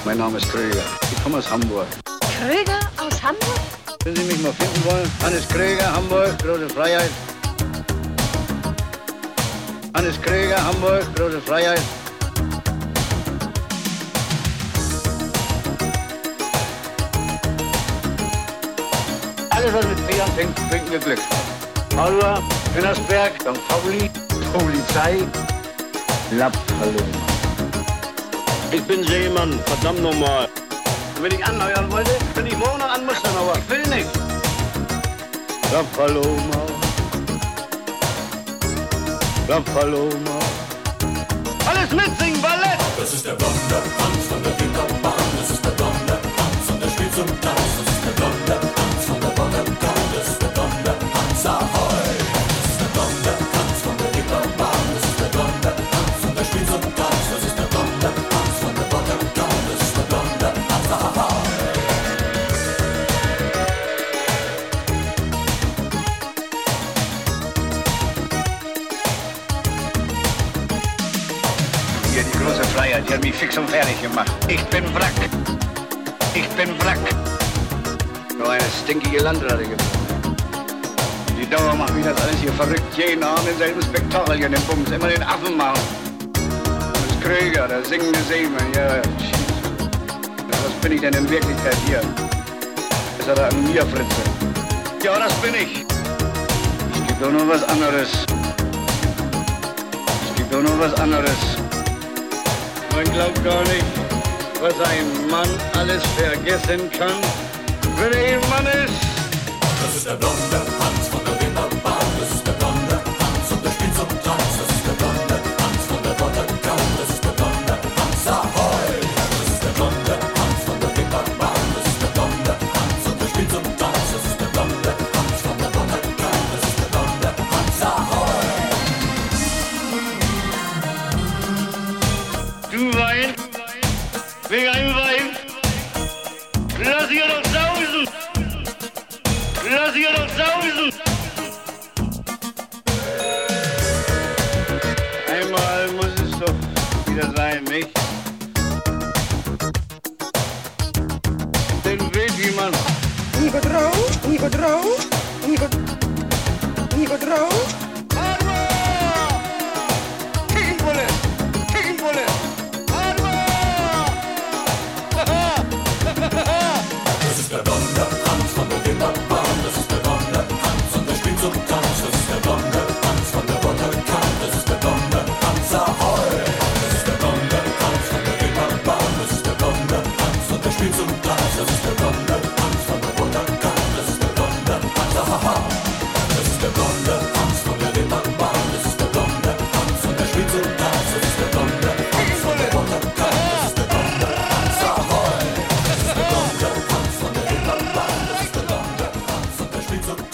Mein Name ist Kröger. Ich komme aus Hamburg. Kröger aus Hamburg? Wenn Sie mich mal finden wollen, Hannes Kröger, Hamburg, große Freiheit. Hannes Kröger, Hamburg, große Freiheit. Alles, was mit P anfängt, bringt mir Glück. Halber, Günnersberg, St. Pauli, Polizei, Lapphallo. Ich bin Seemann, verdammt nochmal. Wenn ich anheuern wollte, wenn ich morgen noch anmustern, aber ich will nicht. Lapphaloma. Lapphaloma. Alles mitsingen, Ballett! Das ist der blonde Hans von der Winterbahn. Das ist der blonde Hans und der spielt zum Tanz. Das ist der blonde Hans von der Botterkant. Das ist der blonde Hans, ahoi. Das ist der blonde Hans von der Winterbahn. Das ist der blonde Hans und der spielt zum Tanz. Das ist der blonde Hans von der Botterkant. Das ist der blonde Hans, ahoi. Hier die große Freiheit, die hat mich fix und fertig gemacht. Ich bin Wrack. Ich bin Wrack. Nur eine stinkige Landratte gibt. Die Dauer macht mich das alles hier verrückt. Jeden Abend denselben Spektakel hier in den Bums. Immer den Affen machen. Das ist Kröger, der singende Seemann. Ja, was bin ich denn in Wirklichkeit hier? Das hat er an mir, Fritze. Ja, das bin ich. Es gibt doch nur was anderes. Es gibt doch nur was anderes. Man glaubt gar nicht, was ein Mann alles vergessen kann, wenn er ein Mann ist. Das ist der blonde Hans von der Winterbahn. Das ist der blonde Hans und der spielt zum Tanz. Das ist der blonde Hans von der Botterkant. Das ist der blonde Hans, ahoi. Das ist der blonde Hans von der Winterbahn. Das ist der blonde Hans und der spielt zum Tanz. Das ist der blonde Hans von der Botterkant. Das ist der blonde Hans, ahoi. Du Wein, wegen einem Wein, lass ihr doch sausen. Lass ihr doch sausen! Einmal muss es doch wieder sein, nicht? Den Weg, wie man... Nico drauf. Arma! Kickenbulle! Arma! Das ist der blonde Hans von der Winterbahn. Das ist der blonde Hans und der spielt zum Tanz. Das ist der blonde Hans von der Botterkant. Das ist der blonde Hans, ahoi. Das ist der blonde Hans von der Winterbahn. Das ist der blonde Hans und der spielt zum Tanz. Das ist der blonde Hans von der Botterkant. Das ist der blonde Hans, ahoi. Das ist der blonde Hans von der Winterbahn. Das ist der blonde Hans und der spielt zum Tanz. Das ist der blonde Hans von der Botterkant. Das ist der blonde Hans, ahoi. Das ist der blonde Hans von der Winterbahn. Das ist der blonde Hans und der spielt zum